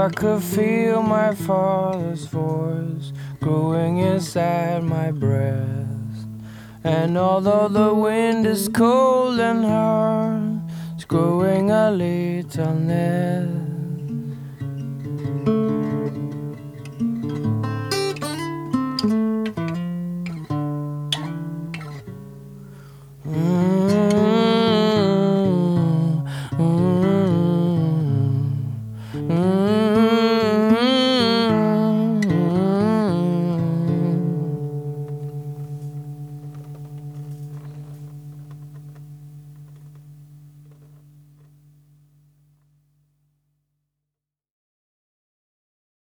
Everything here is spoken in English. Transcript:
could feel my father's voice growing inside my breast. And although the wind is cold and hard, it's growing a little nest.